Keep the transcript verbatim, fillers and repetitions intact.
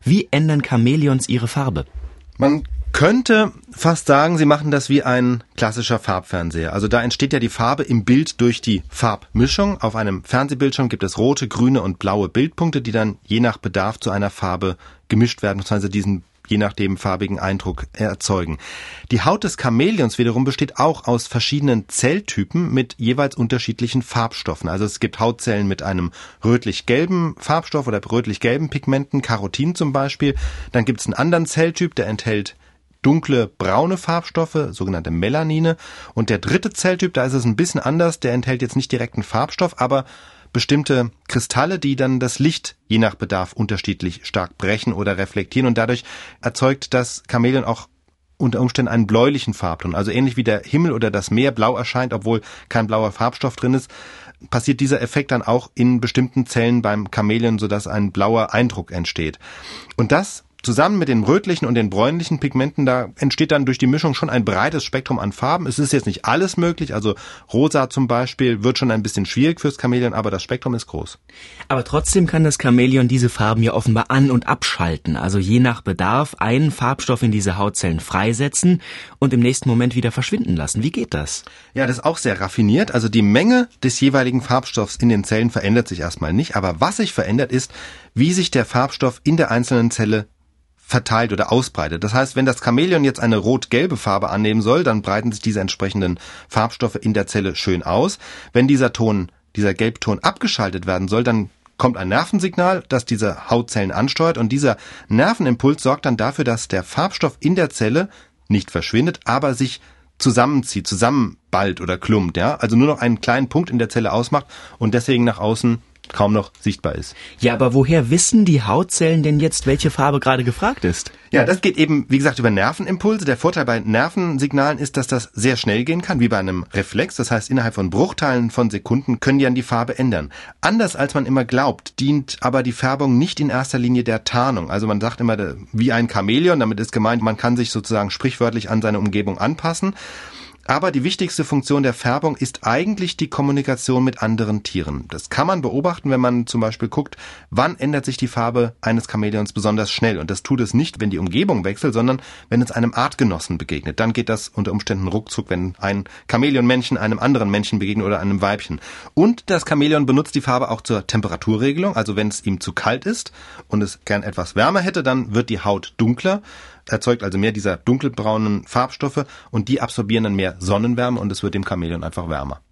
Wie ändern Chamäleons ihre Farbe? Man könnte fast sagen, sie machen das wie ein klassischer Farbfernseher. Also da entsteht ja die Farbe im Bild durch die Farbmischung. Auf einem Fernsehbildschirm gibt es rote, grüne und blaue Bildpunkte, die dann je nach Bedarf zu einer Farbe gemischt werden, beziehungsweise diesen je nachdem farbigen Eindruck erzeugen. Die Haut des Chamäleons wiederum besteht auch aus verschiedenen Zelltypen mit jeweils unterschiedlichen Farbstoffen. Also es gibt Hautzellen mit einem rötlich-gelben Farbstoff oder rötlich-gelben Pigmenten, Carotin zum Beispiel. Dann gibt es einen anderen Zelltyp, der enthält dunkle braune Farbstoffe, sogenannte Melanine. Und der dritte Zelltyp, da ist es ein bisschen anders, der enthält jetzt nicht direkt einen Farbstoff, aber bestimmte Kristalle, die dann das Licht je nach Bedarf unterschiedlich stark brechen oder reflektieren, und dadurch erzeugt das Chamäleon auch unter Umständen einen bläulichen Farbton. Also ähnlich wie der Himmel oder das Meer blau erscheint, obwohl kein blauer Farbstoff drin ist, passiert dieser Effekt dann auch in bestimmten Zellen beim Chamäleon, sodass ein blauer Eindruck entsteht. Und das zusammen mit den rötlichen und den bräunlichen Pigmenten, da entsteht dann durch die Mischung schon ein breites Spektrum an Farben. Es ist jetzt nicht alles möglich, also rosa zum Beispiel wird schon ein bisschen schwierig fürs Chamäleon, aber das Spektrum ist groß. Aber trotzdem kann das Chamäleon diese Farben ja offenbar an- und abschalten, also je nach Bedarf einen Farbstoff in diese Hautzellen freisetzen und im nächsten Moment wieder verschwinden lassen. Wie geht das? Ja, das ist auch sehr raffiniert. Also die Menge des jeweiligen Farbstoffs in den Zellen verändert sich erstmal nicht, aber was sich verändert ist, wie sich der Farbstoff in der einzelnen Zelle verteilt oder ausbreitet. Das heißt, wenn das Chamäleon jetzt eine rot-gelbe Farbe annehmen soll, dann breiten sich diese entsprechenden Farbstoffe in der Zelle schön aus. Wenn dieser Ton, dieser Gelbton abgeschaltet werden soll, dann kommt ein Nervensignal, das diese Hautzellen ansteuert, und dieser Nervenimpuls sorgt dann dafür, dass der Farbstoff in der Zelle nicht verschwindet, aber sich zusammenzieht, zusammenballt oder klumpt, ja, also nur noch einen kleinen Punkt in der Zelle ausmacht und deswegen nach außen kaum noch sichtbar ist. Ja, aber woher wissen die Hautzellen denn jetzt, welche Farbe gerade gefragt ist? Ja, das geht eben, wie gesagt, über Nervenimpulse. Der Vorteil bei Nervensignalen ist, dass das sehr schnell gehen kann, wie bei einem Reflex. Das heißt, innerhalb von Bruchteilen von Sekunden können die dann die Farbe ändern. Anders als man immer glaubt, dient aber die Färbung nicht in erster Linie der Tarnung. Also man sagt immer, wie ein Chamäleon, damit ist gemeint, man kann sich sozusagen sprichwörtlich an seine Umgebung anpassen. Aber die wichtigste Funktion der Färbung ist eigentlich die Kommunikation mit anderen Tieren. Das kann man beobachten, wenn man zum Beispiel guckt, wann ändert sich die Farbe eines Chamäleons besonders schnell. Und das tut es nicht, wenn die Umgebung wechselt, sondern wenn es einem Artgenossen begegnet. Dann geht das unter Umständen ruckzuck, wenn ein Chamäleonmännchen einem anderen Männchen begegnet oder einem Weibchen. Und das Chamäleon benutzt die Farbe auch zur Temperaturregelung. Also wenn es ihm zu kalt ist und es gern etwas wärmer hätte, dann wird die Haut dunkler, erzeugt also mehr dieser dunkelbraunen Farbstoffe, und die absorbieren dann mehr Sonnenwärme und es wird dem Chamäleon einfach wärmer.